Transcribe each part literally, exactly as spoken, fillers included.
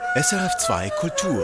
S R F zwei Kultur.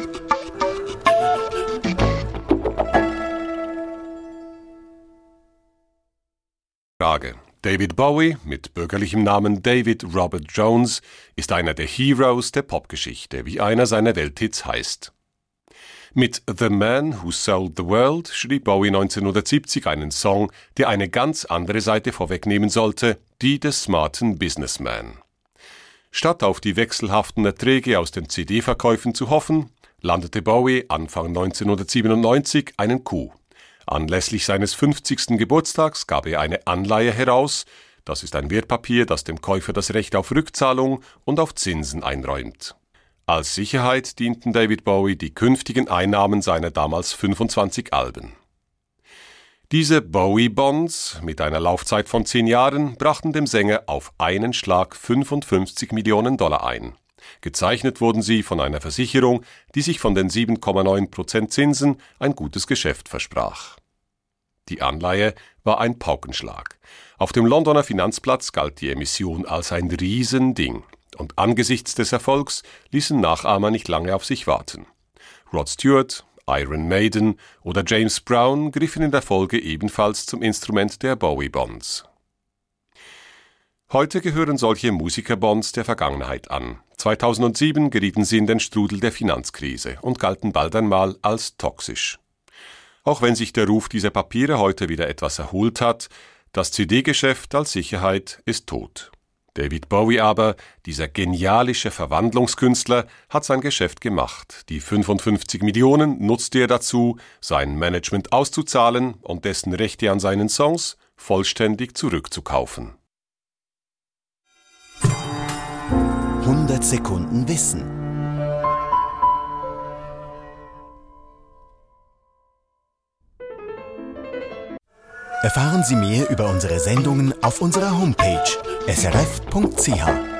Frage. David Bowie, mit bürgerlichem Namen David Robert Jones, ist einer der Heroes der Popgeschichte, wie einer seiner Welthits heißt. Mit The Man Who Sold the World schrieb Bowie neunzehnhundertsiebzig einen Song, der eine ganz andere Seite vorwegnehmen sollte, die des smarten Businessman. Statt auf die wechselhaften Erträge aus den C D-Verkäufen zu hoffen, landete Bowie Anfang neunzehnhundertsiebenundneunzig einen Coup. Anlässlich seines fünfzigsten Geburtstags gab er eine Anleihe heraus, das ist ein Wertpapier, das dem Käufer das Recht auf Rückzahlung und auf Zinsen einräumt. Als Sicherheit dienten David Bowie die künftigen Einnahmen seiner damals fünfundzwanzig Alben. Diese Bowie-Bonds mit einer Laufzeit von zehn Jahren brachten dem Sänger auf einen Schlag fünfundfünfzig Millionen Dollar ein. Gezeichnet wurden sie von einer Versicherung, die sich von den sieben Komma neun Prozent Zinsen ein gutes Geschäft versprach. Die Anleihe war ein Paukenschlag. Auf dem Londoner Finanzplatz galt die Emission als ein Riesending. Und angesichts des Erfolgs ließen Nachahmer nicht lange auf sich warten. Rod Stewart, Iron Maiden oder James Brown griffen in der Folge ebenfalls zum Instrument der Bowie-Bonds. Heute gehören solche Musikerbonds der Vergangenheit an. zweitausendsieben gerieten sie in den Strudel der Finanzkrise und galten bald einmal als toxisch. Auch wenn sich der Ruf dieser Papiere heute wieder etwas erholt hat, das C D-Geschäft als Sicherheit ist tot. David Bowie aber, dieser genialische Verwandlungskünstler, hat sein Geschäft gemacht. Die fünfundfünfzig Millionen nutzte er dazu, sein Management auszuzahlen und dessen Rechte an seinen Songs vollständig zurückzukaufen. hundert Sekunden Wissen. Erfahren Sie mehr über unsere Sendungen auf unserer Homepage s r f punkt c h.